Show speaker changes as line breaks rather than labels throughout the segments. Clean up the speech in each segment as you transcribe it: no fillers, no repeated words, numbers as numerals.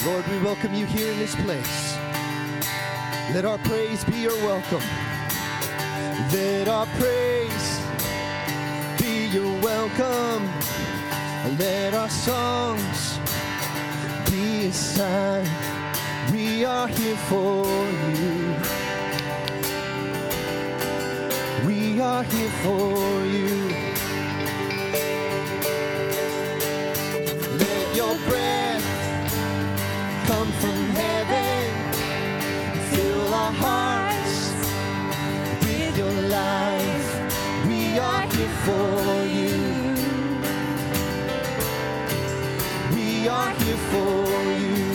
Lord, we welcome you here in this place. Let our praise be your welcome. Let our praise be your welcome. Let our songs be a sign we are here for you. We are here for you. Let your breath come from heaven, fill our hearts with your life. We are here for you. We are here for you.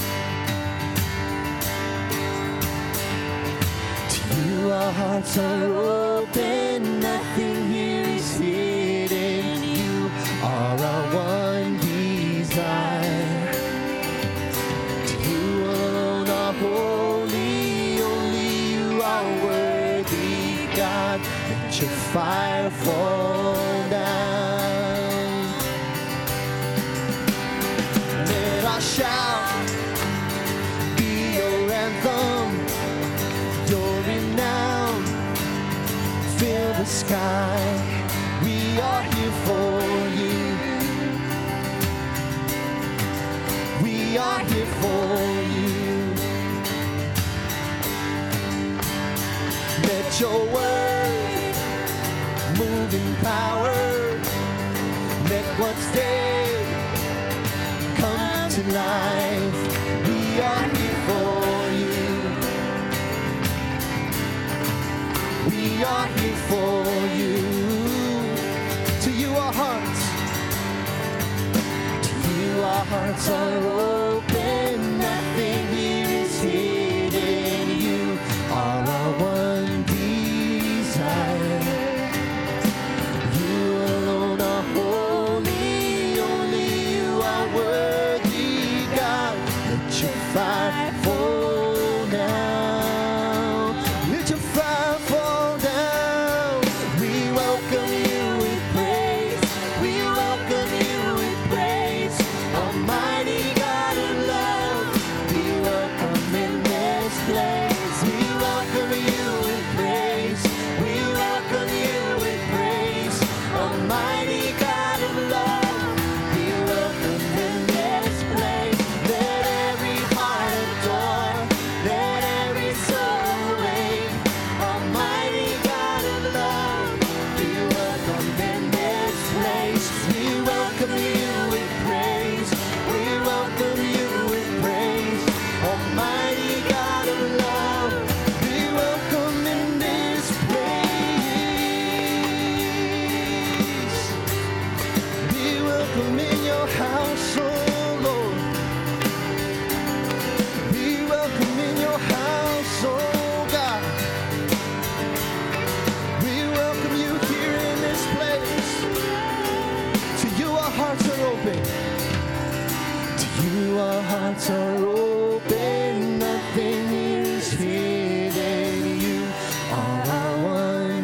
To you our hearts are open, nothing here is hidden. You are our one desire. To you alone are holy, only you are worthy, God. Let your fire fall down. Let our shout be your anthem, your renown fill the sky. We are here for you. We are here for you. Let your word move in power. Let what's dead come to life. We are here for you. We are here for you. To you our hearts. To you our hearts are open. Nothing here is hidden. You are our one desire. You alone are holy. Only you are worthy, God. Let your fire fall down. Let your fire fall down. We welcome you with praise. We welcome you with praise. Almighty God of love, be welcome in this place. We welcome you with praise. We welcome you with praise. Almighty God of love, be welcome in this place. Let every heart adore. Let every soul awake. Almighty God of love, be welcome in this place. We welcome you with praise. We welcome you with praise. Almighty God of love, be welcome in this place. Be welcome in your house, oh Lord. Be welcome in your house, oh God. We welcome you here in this place. To you our hearts are open. To you our hearts are open. Nothing here is hidden. You are our one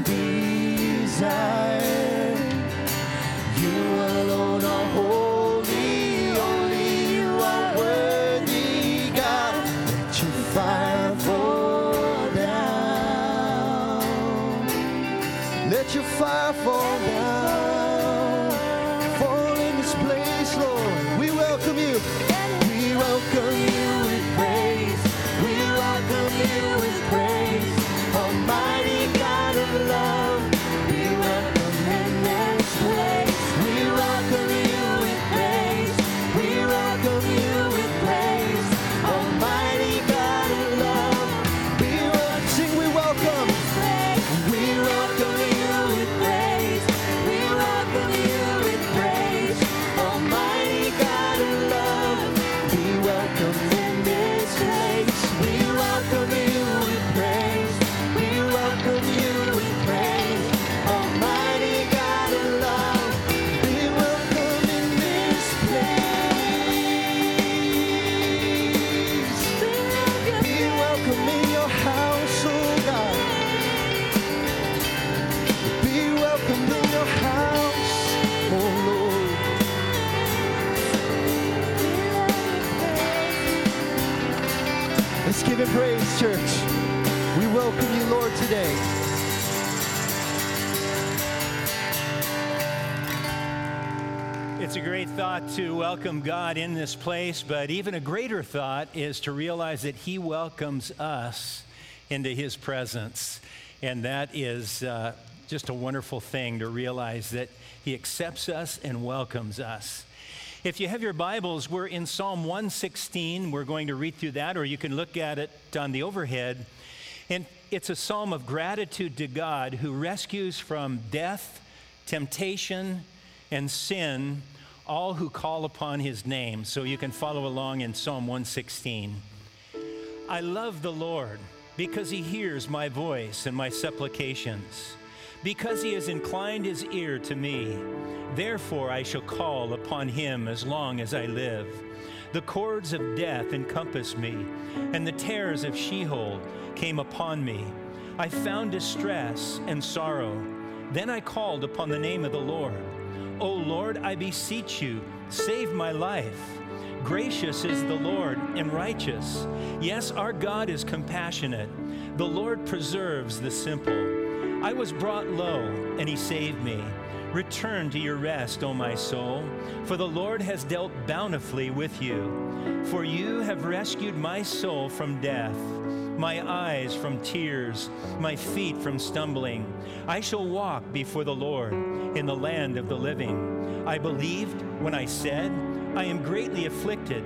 desire. You alone are holy. Only you are worthy, God. Let your fire fall down. Let your fire fall down. Fall in this place, Lord. We welcome you. We welcome you with praise. We welcome you with praise. Almighty God of love, we welcome in this place. We welcome you with praise. We welcome you with praise. Almighty God of love, we welcome. Sing, we welcome. We welcome you with praise. We welcome you with praise. Almighty God of love, praise, church. We welcome you, Lord, today.
It's a great thought to welcome God in this place, but even a greater thought is to realize that He welcomes us into His presence. And that is just a wonderful thing to realize that He accepts us and welcomes us. If you have your Bibles, we're in Psalm 116. We're going to read through that, or you can look at it on the overhead. And it's a psalm of gratitude to God who rescues from death, temptation, and sin all who call upon His name. So you can follow along in Psalm 116. I love the Lord because He hears my voice and my supplications, because He has inclined His ear to me. Therefore I shall call upon Him as long as I live. The cords of death encompassed me, and the terrors of Sheol came upon me. I found distress and sorrow. Then I called upon the name of the Lord. O Lord, I beseech you, save my life. Gracious is the Lord and righteous. Yes, our God is compassionate. The Lord preserves the simple. I was brought low, and He saved me. Return to your rest, O my soul, for the Lord has dealt bountifully with you. For you have rescued my soul from death, my eyes from tears, my feet from stumbling. I shall walk before the Lord in the land of the living. I believed when I said, I am greatly afflicted.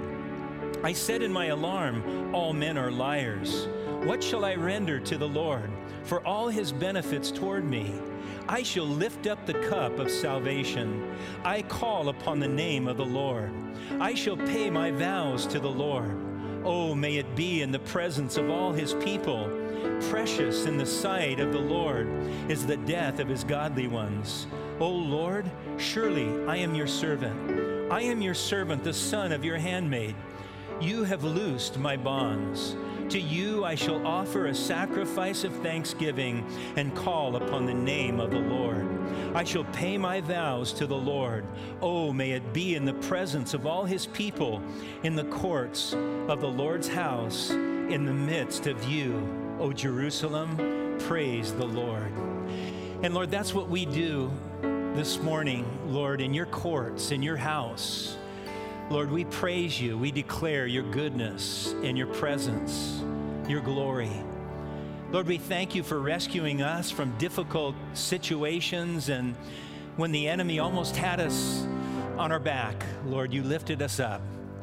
I said in my alarm, all men are liars. What shall I render to the Lord for all His benefits toward me? I shall lift up the cup of salvation. I call upon the name of the Lord. I shall pay my vows to the Lord. Oh, may it be in the presence of all His people. Precious in the sight of the Lord is the death of His godly ones. O Lord, surely I am your servant. I am your servant, the son of your handmaid. You have loosed my bonds. To you I shall offer a sacrifice of thanksgiving and call upon the name of the Lord. I shall pay my vows to the Lord. Oh, may it be in the presence of all His people, in the courts of the Lord's house, in the midst of you, O Jerusalem. Praise the Lord. And Lord, that's what we do this morning, Lord, in your courts, in your house. Lord, we praise you. We declare your goodness and your presence, your glory. Lord, we thank you for rescuing us from difficult situations, and when the enemy almost had us on our back, Lord, you lifted us up.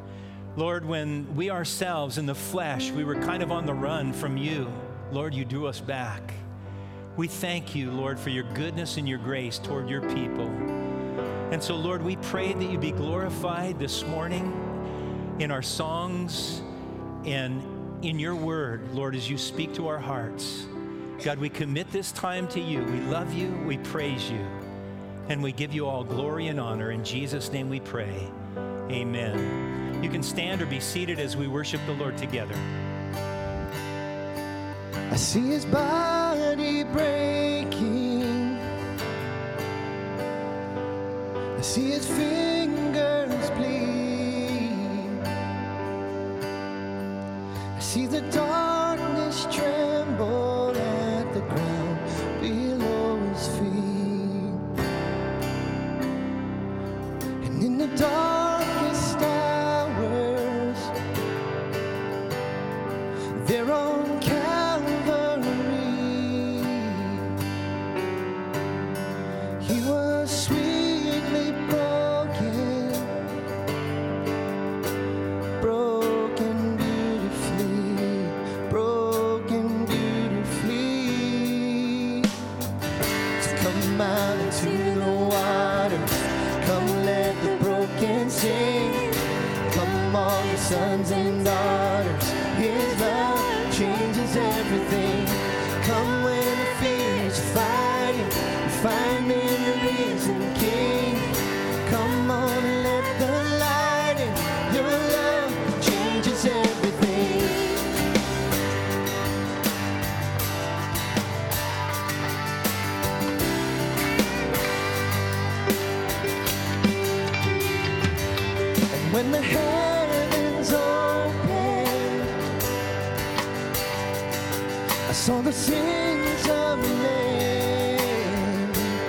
Lord, when we ourselves in the flesh, we were kind of on the run from you, Lord, you drew us back. We thank you, Lord, for your goodness and your grace toward your people. And so, Lord, we pray that you be glorified this morning in our songs and in your word, Lord, as you speak to our hearts. God, we commit this time to you. We love you, we praise you, and we give you all glory and honor. In Jesus' name we pray. Amen. You can stand or be seated as we worship the Lord together.
I see His body breaking. I see His fingers bleed. I see the darkness tremble at the ground below His feet. And in the darkest hours, there on Calvary, He was sweetly broken, broken beautifully, broken beautifully. So come out into the waters, come let the broken sing. Come all your sons and daughters, His love changes everything. Come when the fears are fighting, find in the risen King. Come on and let the light in. Your love changes everything. And when the heavens open all the sins of man.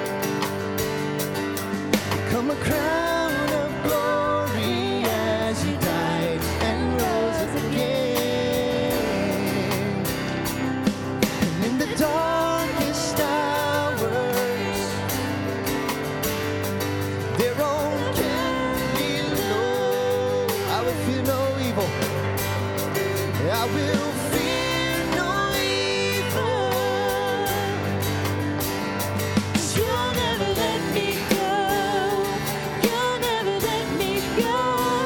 Become a crown of glory as he died and rose again. And in the darkest hours, their own can be low. I will fear no evil. I will fear no evil. 'Cause you'll never let me go. You'll never let me go.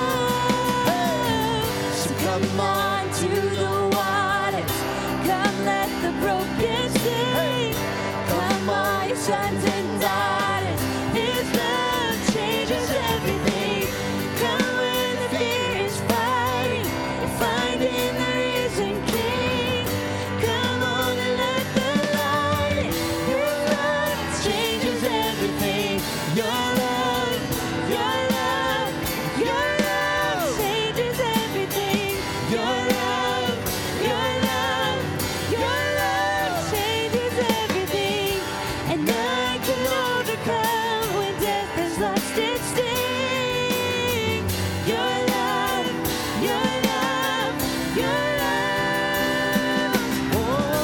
So come on to the waters. Come let the broken sing. Come all your sons and daughters. His love changes everything. Come when the fear is fighting. Finding the risen King. Come on and let the light in. Your love changes everything. Your love, your love, your love changes everything. Your love, your love, your love changes everything. And none can overcome when death has lost its sting. Your love, your love, your love. Oh,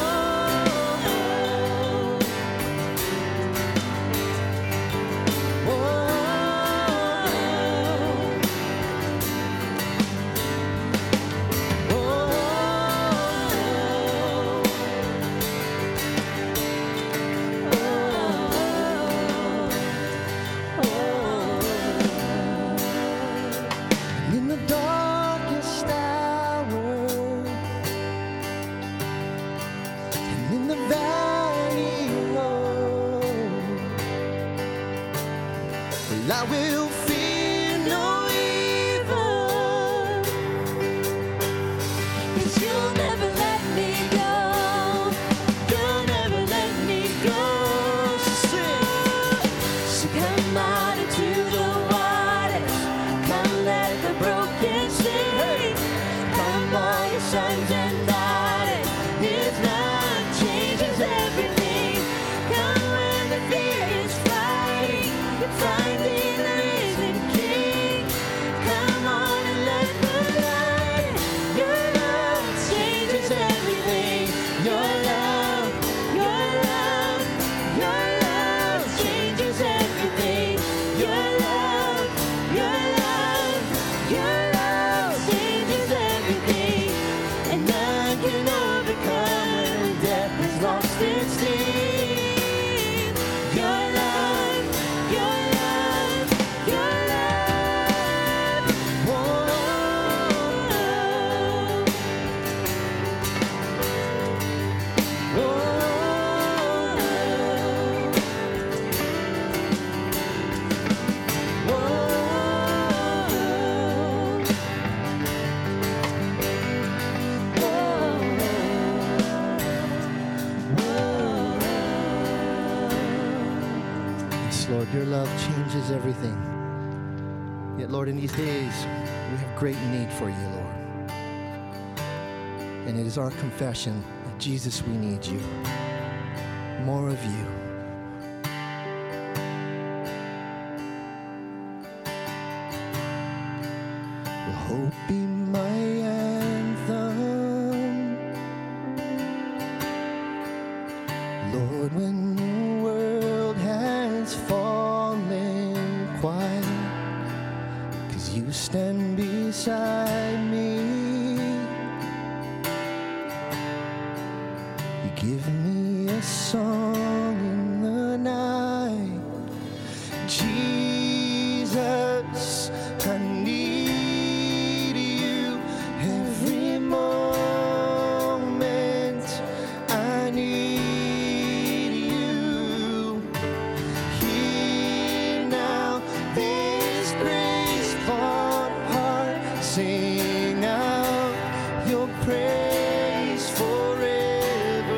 oh, in the darkest hour, and in the valley low, well, I will fear no evil, 'cause you'll never let me go. You'll never let me go. So come out into the waters. Come let the broken sing. Come all your sons and daughters. His love changes everything. Come when the fear is fighting. Finding the risen King. Come on and let the light in. Your love changes everything. Your love, your love, your love changes everything. Your love, your love, your love changes everything. And none can overcome when death has lost its sting. Your love, your love, your love. Whoa. Yes, Lord, your love changes everything. Yet, Lord, in these days, we have great need for you, Lord. And it is our confession that, Jesus, we need you. More of you. Will hope be my anthem, Lord, when the world has fallen quiet, 'cause you stand beside me. You give me a song in the night. Jesus, I need you every moment. I need you. Hear now this grace-filled heart sing out your praise forever.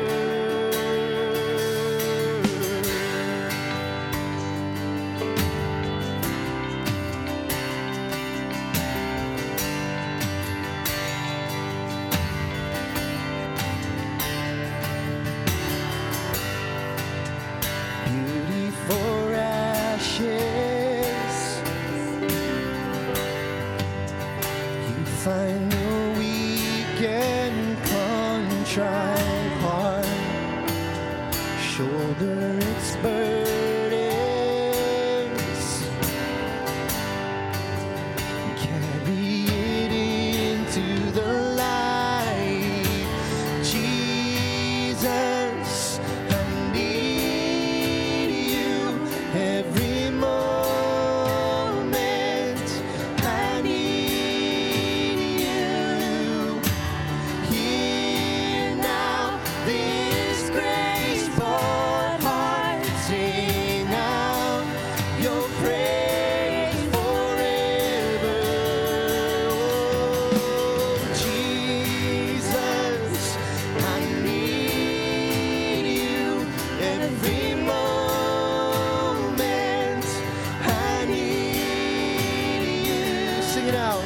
find the weak and contrite heart, shoulder its burdens, carry it into the light. Jesus, I need you every moment. I need you. Hear now this grace-born heart sing out your praise forever. Oh, Jesus, I need you every moment. I need you. Sing it out.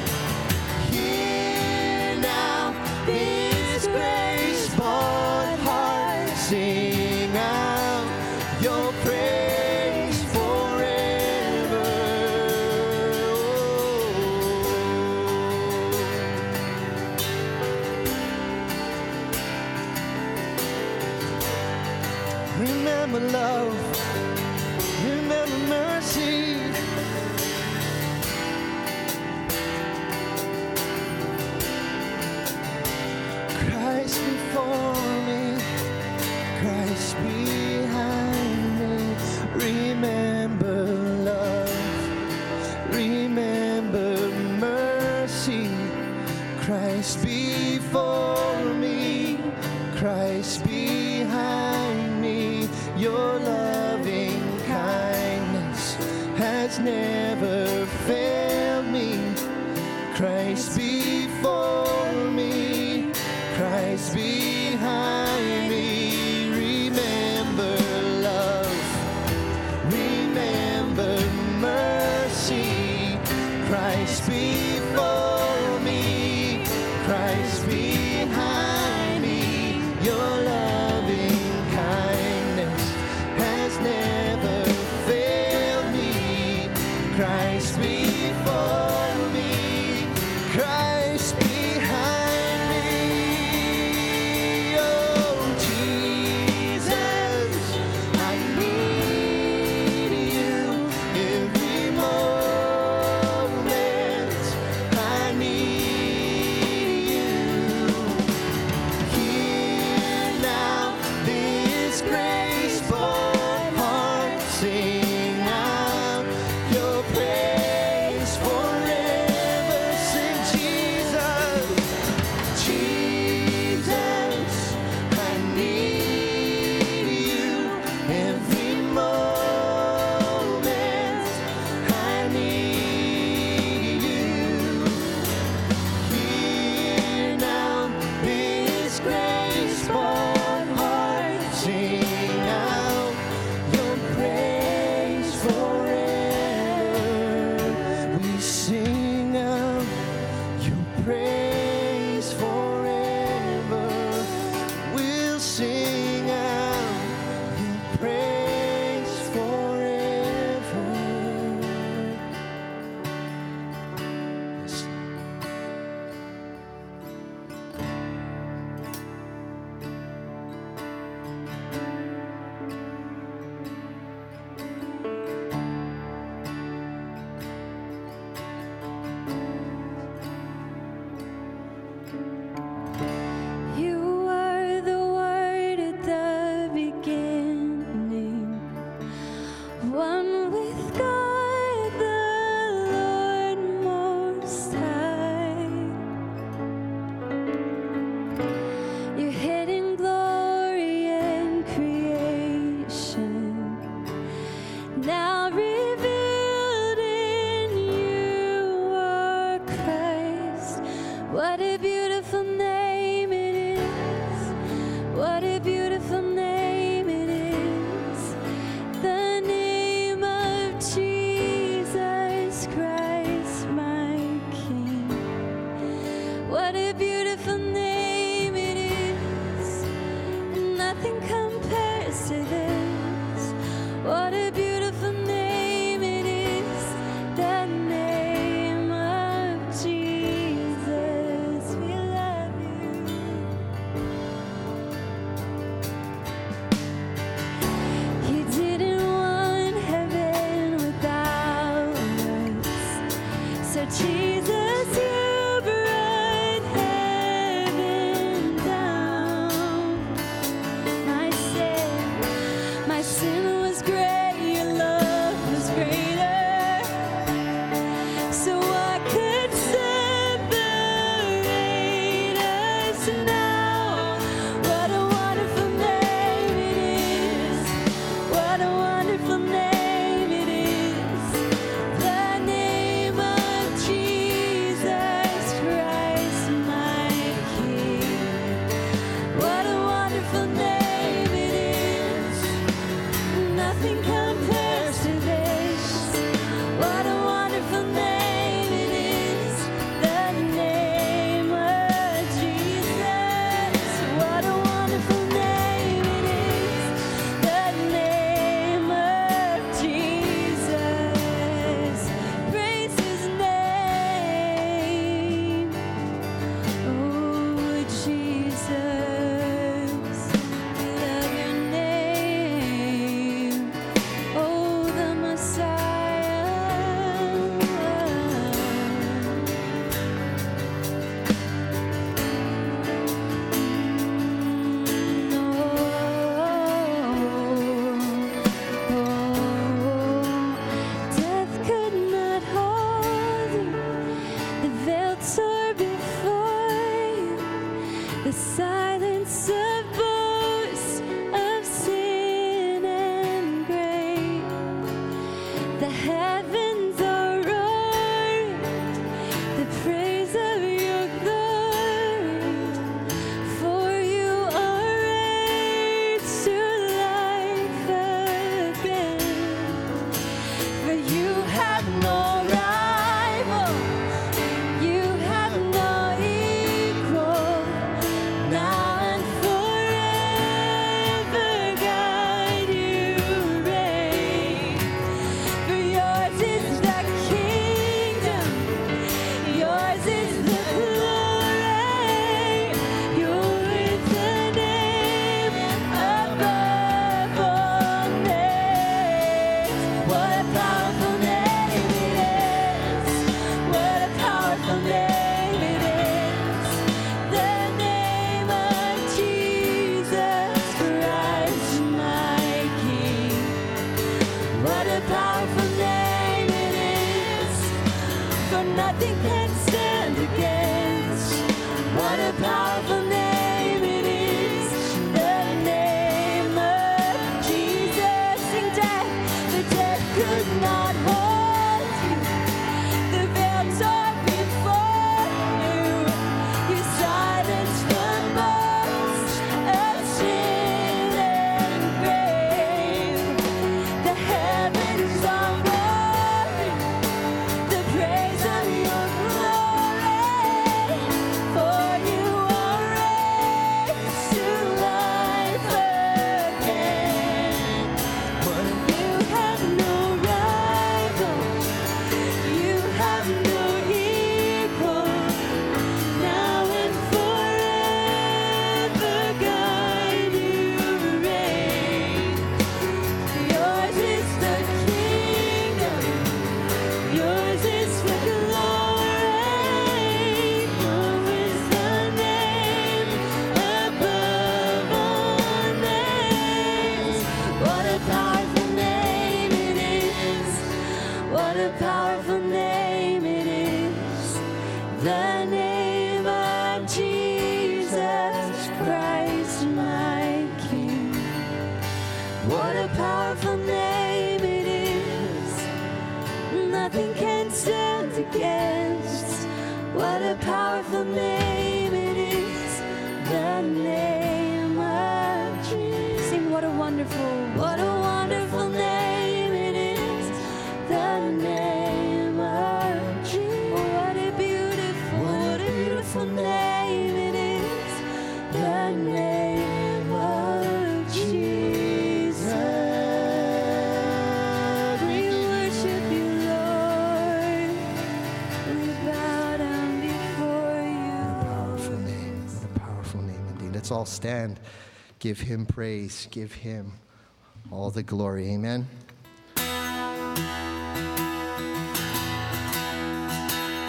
Hear now this grace-born heart sing out your praise forever. Remember love, remember mercy. Christ before me, Christ behind me. Remember love, remember mercy. Christ before me, Christ behind me. Your loving kindness has never failed me. Christ before me, Christ behind me. Remember love, remember mercy. Christ before me, Christ behind me. Your loving kindness has never failed me. Christ before me, Christ behind me. Oh, Jesus, I need you every moment. I need you. Hear now this grace-born heart sing out your praise forever. Sing Jesus, Jesus, I need you every moment. I need you. Hear now this grace-born heart sing out your praise forever. We sing out your praise forever. We'll sing out your praise forever. Yes.
You are the Word at the beginning, one with God the Lord Most High. Your hidden glory and creation, now revealed in you, O Christ. What a beautiful name it is. What a beautiful name it is. The name of Jesus Christ, my King. What a beautiful name it is. Nothing compares to this. What a beautiful name it is. The name of Jesus. Jesus, you brought heaven down. My sin was great, your love was greater. So what could separate us now? What a wonderful name it is. What a wonderful name it is. The name of Jesus Christ, my King. What a wonderful name it is. Nothing compares to this. What a wonderful name it is. The name of Jesus. What a wonderful name it is. The name of Jesus. Praise his name. Oh, Jesus. We love your name. Oh, the Messiah. Death could not hold you. The veil tore before you. The silence of voice of sin and grave. The heavens are roaring, the praise of your glory. For you are raised to life again. For you have no rival, you have no equal. Now and forever, God, you reign. For yours is the kingdom, yours is the glory. Yours the name above all names. What a powerful name it is. What a powerful name it is. The name of Jesus Christ, my King. What a powerful name it is. For nothing can stand against. What a powerful name it is. The name of Jesus. Sing death. The death could not hold you. The veil tore before you. You silenced the boast of sin and grave. The heavens are roaring, the praise of your glory. For you are raised to life again. You have no rival, you have no equal. Now and forever, God, you reign. Yours is the kingdom, yours is the glory. Yours is the name above all names. What a powerful name it is. What a powerful name it is. The name of Jesus Christ, my King. What a powerful name it is. Nothing can stand against. What a powerful name it is. The name of Jesus. Sing what a wonderful name it is. The name of Jesus. What a beautiful name it is. The name of Jesus. We worship you, Lord. We bow down before you,
Powerful
Lord.
name. What a powerful name indeed. Let's all stand. Give him praise. Give him all the glory. Amen.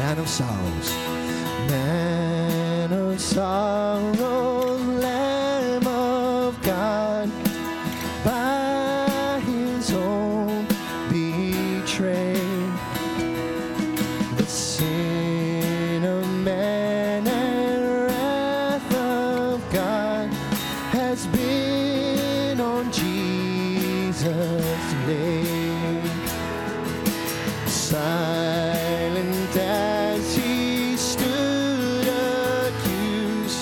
Man of sorrows, man of sorrows, Lamb of God, by his own betrayed, the sin of man and wrath of God has been on Jesus laid. Silent as he stood accused,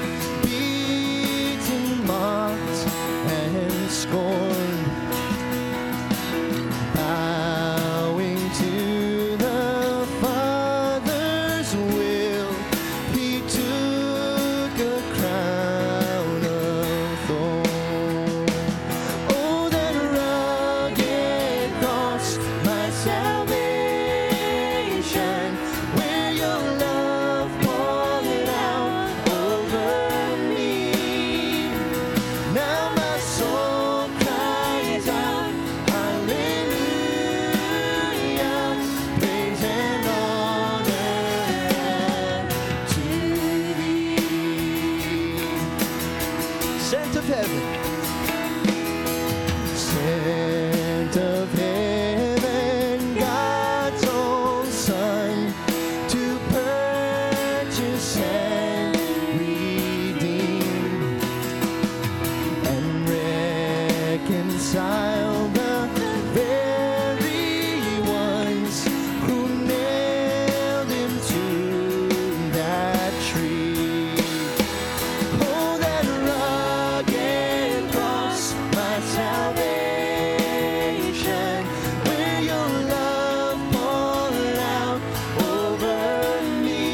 beaten, mocked, and scorned, bowing to the Father's will, he took a crown of thorns. Oh, that rugged cross, my salvation, where your love poured out over me. Now my soul cries out, hallelujah, praise and honor to thee. Sent of heaven, sent of heaven, God's own Son, to purchase and redeem and reconcile the very ones who nailed him to that tree. Oh, that rugged cross, my salvation, where your love poured out over me.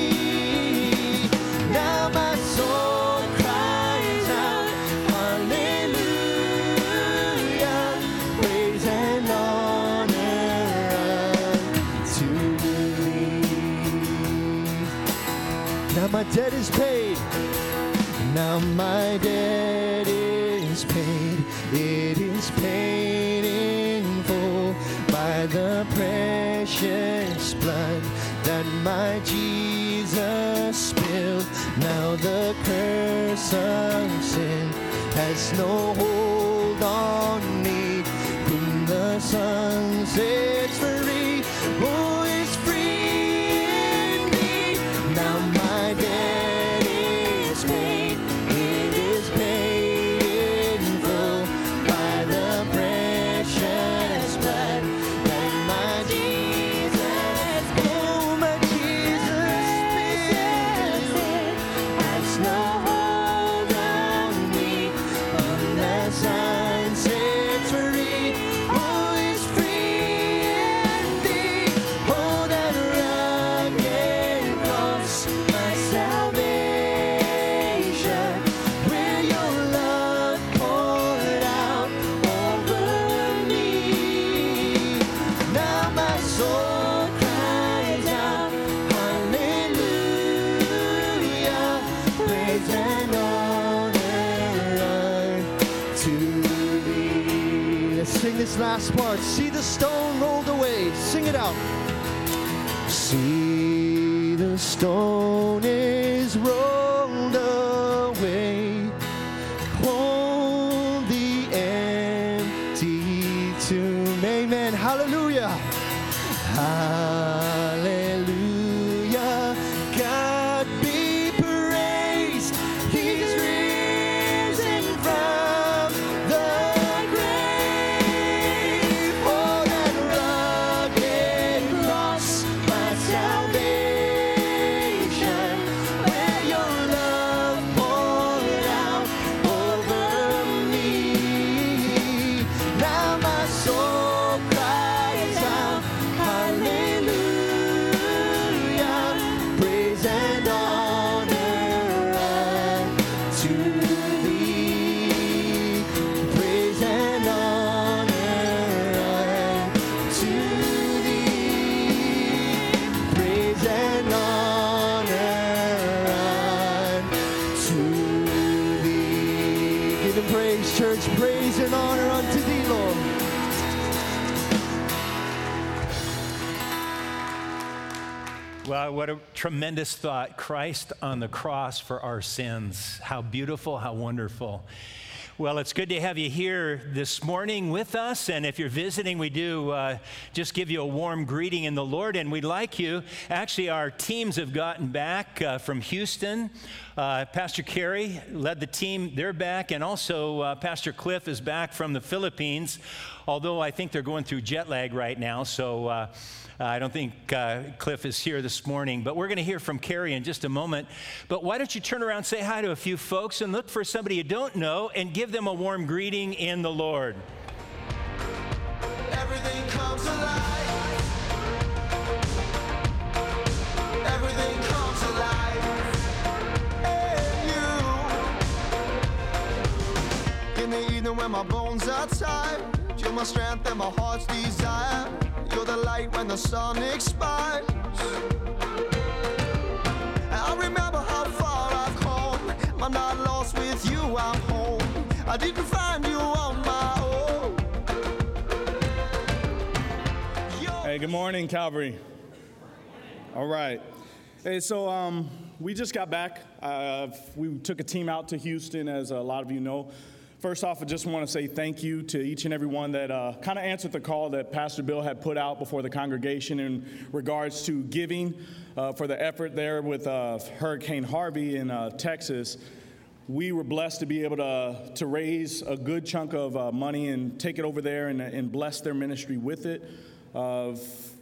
Now my soul cries out, hallelujah, praise and honor to thee. Now my debt is paid. Now my debt is paid. It is paid in full by the precious blood that my Jesus spilled. Now the curse of sin has no hold on me. Whom the Son sets free, who is free indeed. Now my debt is paid. It is paid in full by the precious blood that my Jesus, oh my Jesus spilled, has no hold on me. Whom the Son sets free, who is free indeed. Oh, that rugged cross, my salvation, where your love poured out over me. Now my soul cries out, hallelujah, praise and honor to thee. Let's sing this last part. See the stone rolled away. Sing it out. See the stone is rolled away. Hold the empty tomb. Amen. Hallelujah. Hallelujah. God be praised. He's risen from the grave. Oh, that rugged cross, my salvation, where your love poured out over me. Now my soul cries out, hallelujah,
Well, what a tremendous thought. Christ on the cross for our sins. How beautiful, how wonderful. Well, it's good to have you here this morning with us. And if you're visiting, we do just give you a warm greeting in the Lord. And we'd like you, actually, our teams have gotten back from Houston. Pastor Carey led the team. They're back. And also, Pastor Cliff is back from the Philippines, although I think they're going through jet lag right now. So I don't think Cliff is here this morning, but we're going to hear from Carrie in just a moment. But why don't you turn around, say hi to a few folks, and look for somebody you don't know and give them a warm greeting in the Lord.
Everything comes alive. Everything comes alive in you. In the evening when my bones are tired, you're my strength and my heart's desire. You're the light when the sun expires. I remember how far I've come. I'm not lost with you, I'm home. I didn't find you on my own.
Hey, good morning, Calvary. All right. Hey, so we just got back. We took a team out to Houston, as a lot of you know. First off, I just want to say thank you to each and every one that kind of answered the call that Pastor Bill had put out before the congregation in regards to giving for the effort there with Hurricane Harvey in Texas. We were blessed to be able to raise a good chunk of money and take it over there and bless their ministry with it. And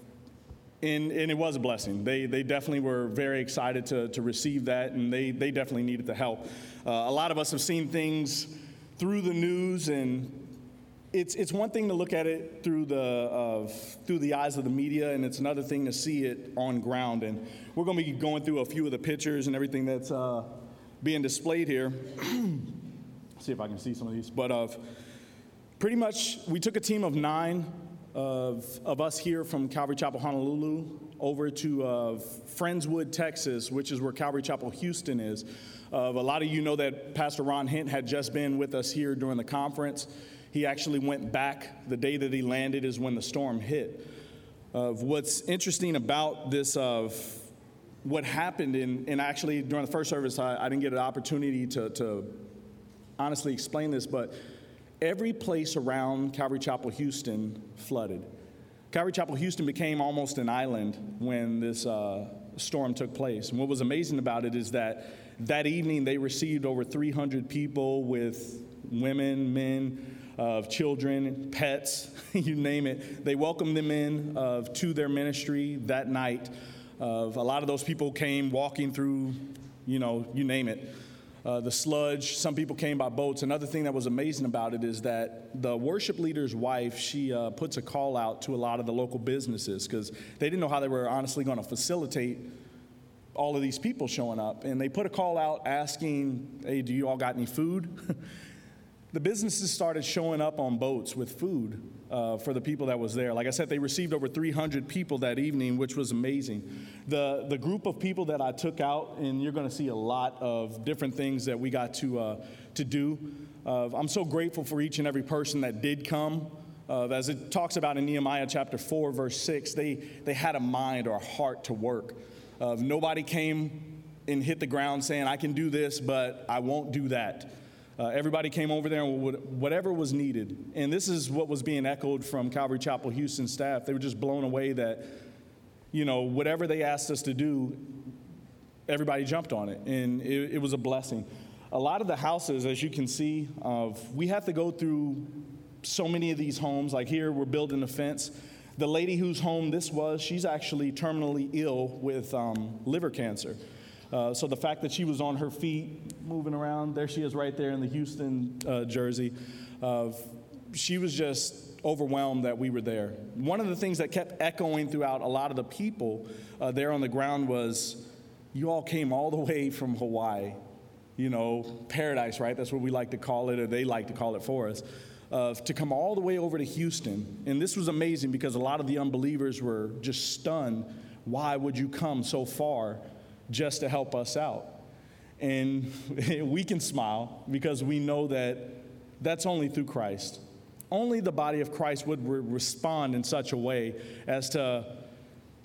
it was a blessing. They definitely were very excited to receive that, and they definitely needed the help. A lot of us have seen things through the news, and it's one thing to look at it through the eyes of the media, and it's another thing to see it on ground. And we're going to be going through a few of the pictures and everything that's being displayed here. See if I can see some of these. But pretty much, we took a team of 9 of us here from Calvary Chapel Honolulu over to Friendswood, Texas, which is where Calvary Chapel Houston is. A lot of you know that Pastor Ron Hint had just been with us here during the conference. He actually went back. The day that he landed is when the storm hit. What's interesting about this, what happened, and actually during the first service, I didn't get an opportunity to honestly explain this, but every place around Calvary Chapel Houston flooded. Calvary Chapel Houston became almost an island when this storm took place. And what was amazing about it is that evening they received over 300 people with women, men, children, pets, you name it. They welcomed them in to their ministry that night. A lot of those people came walking through, you name it. The sludge, some people came by boats. Another thing that was amazing about it is that the worship leader's wife, she puts a call out to a lot of the local businesses because they didn't know how they were honestly going to facilitate all of these people showing up. And they put a call out asking, hey, do you all got any food? The businesses started showing up on boats with food for the people that was there. Like I said, they received over 300 people that evening, which was amazing. The group of people that I took out, and you're going to see a lot of different things that we got to do. I'm so grateful for each and every person that did come. As it talks about in Nehemiah chapter 4, verse 6, they had a mind or a heart to work. Nobody came and hit the ground saying, I can do this, but I won't do that. Everybody came over there and whatever was needed. And this is what was being echoed from Calvary Chapel Houston staff. They were just blown away that, whatever they asked us to do, everybody jumped on it. And it was a blessing. A lot of the houses, as you can see, we have to go through so many of these homes. Like here, we're building a fence. The lady whose home this was, she's actually terminally ill with liver cancer. So the fact that she was on her feet, moving around, there she is right there in the Houston jersey. She was just overwhelmed that we were there. One of the things that kept echoing throughout a lot of the people there on the ground was, you all came all the way from Hawaii. Paradise, right? That's what we like to call it, or they like to call it for us. To come all the way over to Houston. And this was amazing because a lot of the unbelievers were just stunned. Why would you come so far just to help us out? And we can smile because we know that that's only through Christ. Only the body of Christ would respond in such a way as to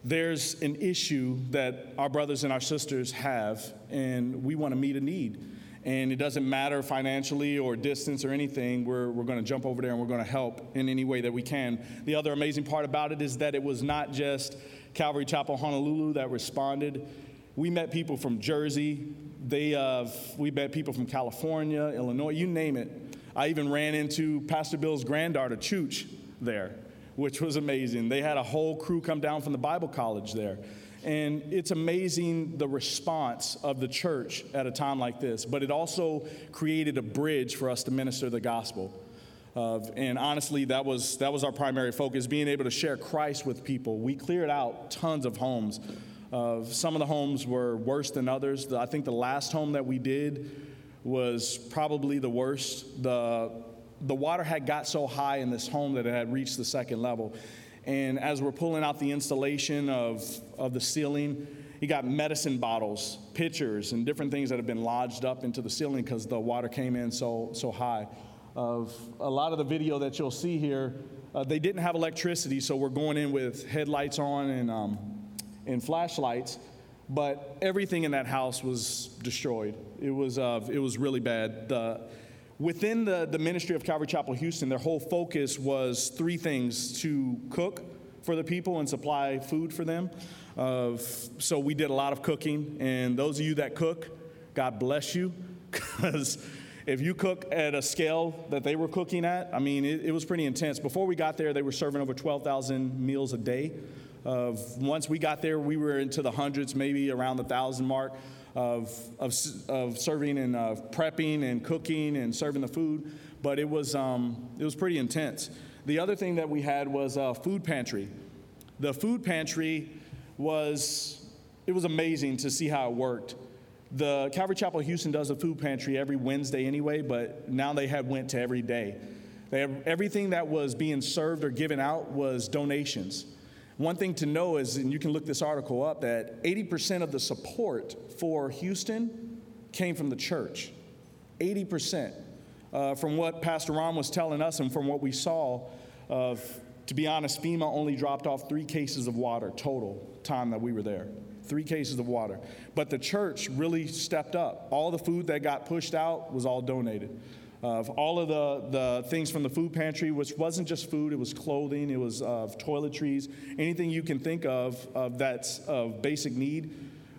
there's an issue that our brothers and our sisters have, and we want to meet a need. And it doesn't matter financially or distance or anything. We're going to jump over there and we're going to help in any way that we can. The other amazing part about it is that it was not just Calvary Chapel Honolulu that responded. We met people from Jersey. We met people from California, Illinois, you name it. I even ran into Pastor Bill's granddaughter, Chooch, there, which was amazing. They had a whole crew come down from the Bible college there. And it's amazing the response of the church at a time like this. But it also created a bridge for us to minister the gospel. And honestly, that was our primary focus, being able to share Christ with people. We cleared out tons of homes. Some of the homes were worse than others. I think the last home that we did was probably the worst. The water had got so high in this home that it had reached the second level. And as we're pulling out the installation of the ceiling, you got medicine bottles, pitchers, and different things that have been lodged up into the ceiling because the water came in so high. A lot of the video that you'll see here, they didn't have electricity, so we're going in with headlights on and flashlights. But everything in that house was destroyed. It was really bad. Within the ministry of Calvary Chapel Houston, their whole focus was three things: to cook for the people and supply food for them. So we did a lot of cooking, and those of you that cook, God bless you, because if you cook at a scale that they were cooking at, I mean, it was pretty intense. Before we got there, they were serving over 12,000 meals a day. Once we got there, we were into the hundreds, maybe around the 1,000 mark. Of serving and prepping and cooking and serving the food, but it was pretty intense. The other thing that we had was a food pantry. The food pantry was amazing to see how it worked. The Calvary Chapel Houston does a food pantry every Wednesday anyway, but now they went to every day. Everything that was being served or given out was donations. One thing to know is, and you can look this article up, that 80% of the support for Houston came from the church. 80%. From what Pastor Ron was telling us and from what we saw, to be honest, FEMA only dropped off 3 cases of water total time that we were there. 3 cases of water. But the church really stepped up. All the food that got pushed out was all donated. All of the things from the food pantry, which wasn't just food, it was clothing, it was toiletries, anything you can think of that's of basic need.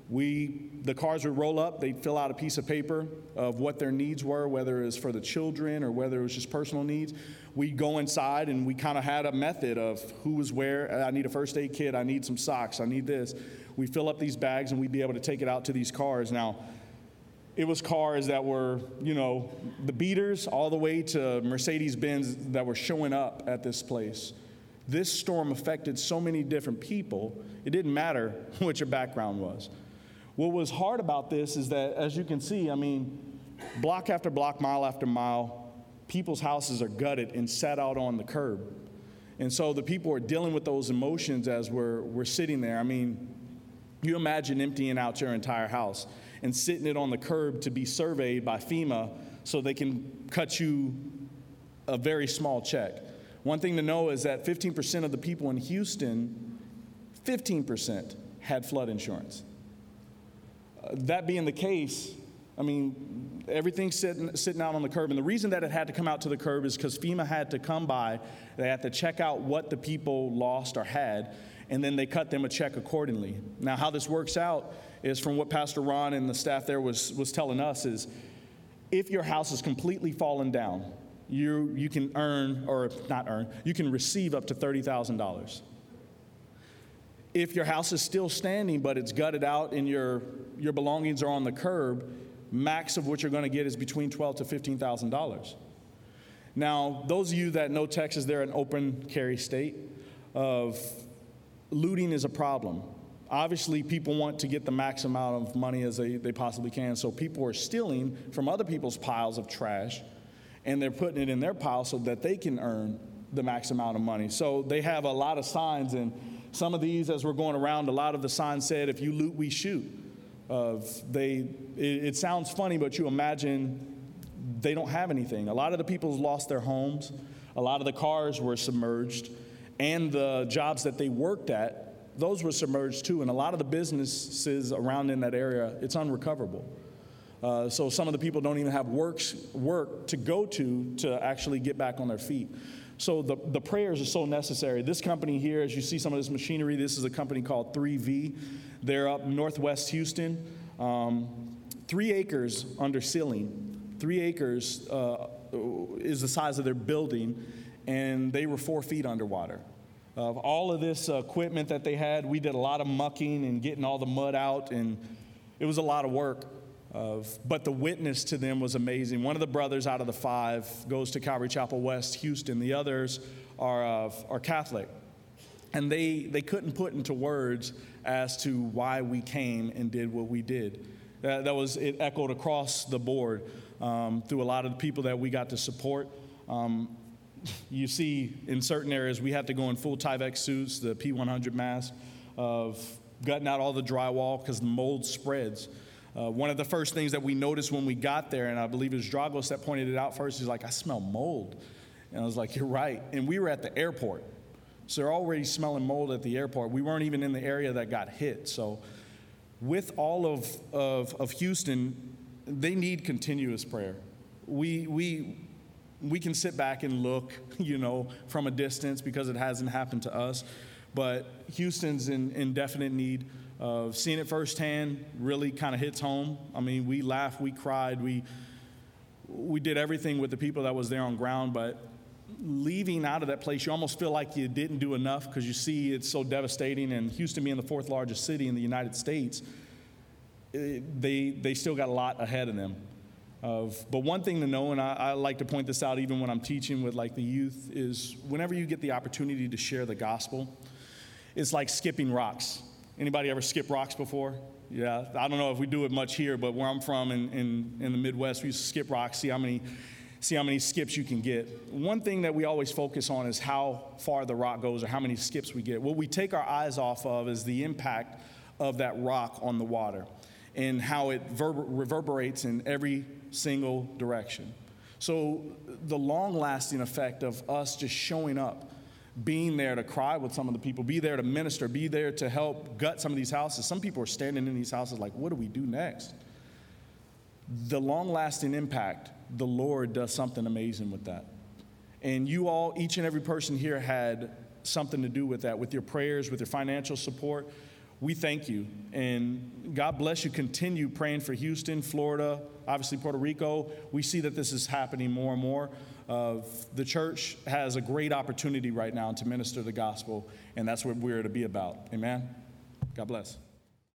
The cars would roll up, they'd fill out a piece of paper of what their needs were, whether it was for the children or whether it was just personal needs. We'd go inside and we kind of had a method of who was where. I need a first aid kit, I need some socks, I need this. We fill up these bags and we'd be able to take it out to these cars. Now, it was cars that were, the beaters all the way to Mercedes-Benz that were showing up at this place. This storm affected so many different people, it didn't matter what your background was. What was hard about this is that, as you can see, I mean, block after block, mile after mile, people's houses are gutted and sat out on the curb. And so the people are dealing with those emotions as we're sitting there. I mean, you imagine emptying out your entire house and sitting it on the curb to be surveyed by FEMA so they can cut you a very small check. One thing to know is that 15% of the people in Houston, 15% had flood insurance. That being the case, I mean, everything's sitting out on the curb. And the reason that it had to come out to the curb is because FEMA had to come by. They had to check out what the people lost or had, and then they cut them a check accordingly. Now, how this works out is, from what Pastor Ron and the staff there was telling us, is if your house is completely fallen down, you can you can receive up to $30,000. If your house is still standing but it's gutted out and your belongings are on the curb, max of what you're going to get is between $12,000 to $15,000. Now, those of you that know Texas, they're an open carry state. Looting is a problem. Obviously, people want to get the max amount of money as they possibly can, so people are stealing from other people's piles of trash, and they're putting it in their pile so that they can earn the max amount of money. So they have a lot of signs, and some of these, as we're going around, a lot of the signs said, if you loot, we shoot. It sounds funny, but you imagine they don't have anything. A lot of the people lost their homes. A lot of the cars were submerged. And the jobs that they worked at those were submerged too. And a lot of the businesses around in that area, it's unrecoverable. So some of the people don't even have work to go to actually get back on their feet. So the prayers are so necessary. This company here, as you see some of this machinery, this is a company called 3V. They're up northwest Houston, 3 acres under ceiling. 3 acres is the size of their building, and they were 4 feet underwater. All of this equipment that they had, we did a lot of mucking and getting all the mud out, and it was a lot of work. But the witness to them was amazing. One of the brothers out of the 5 goes to Calvary Chapel West, Houston. The others are Catholic. And they couldn't put into words as to why we came and did what we did. It echoed across the board through a lot of the people that we got to support. You see in certain areas we have to go in full Tyvek suits, the P100 mask, of gutting out all the drywall because the mold spreads. One of the first things that we noticed when we got there, and I believe it was Dragos that pointed it out first, he's like, I smell mold. And I was like, you're right. And we were at the airport. So they're already smelling mold at the airport. We weren't even in the area that got hit. So with all of Houston, they need continuous prayer. We can sit back and look, from a distance because it hasn't happened to us. But Houston's in definite need of seeing it firsthand. Really kind of hits home. I mean, we laughed, we cried, we did everything with the people that was there on ground, but leaving out of that place, you almost feel like you didn't do enough because you see it's so devastating. And Houston being the 4th largest city in the United States, they still got a lot ahead of them. But one thing to know, and I like to point this out even when I'm teaching with like the youth, is whenever you get the opportunity to share the gospel, it's like skipping rocks. Anybody ever skip rocks before? Yeah, I don't know if we do it much here, but where I'm from in the Midwest, we used to skip rocks, see how many skips you can get. One thing that we always focus on is how far the rock goes or how many skips we get. What we take our eyes off of is the impact of that rock on the water and how it reverberates in every single direction. So the long-lasting effect of us just showing up, being there to cry with some of the people, be there to minister, be there to help gut some of these houses. Some people are standing in these houses like, what do we do next? The long-lasting impact, the Lord does something amazing with that. And you all, each and every person here had something to do with that, with your prayers, with your financial support. We thank you. And God bless you. Continue praying for Houston, Florida, obviously Puerto Rico. We see that this is happening more and more. The church has a great opportunity right now to minister the gospel, and that's what we're to be about. Amen? God bless.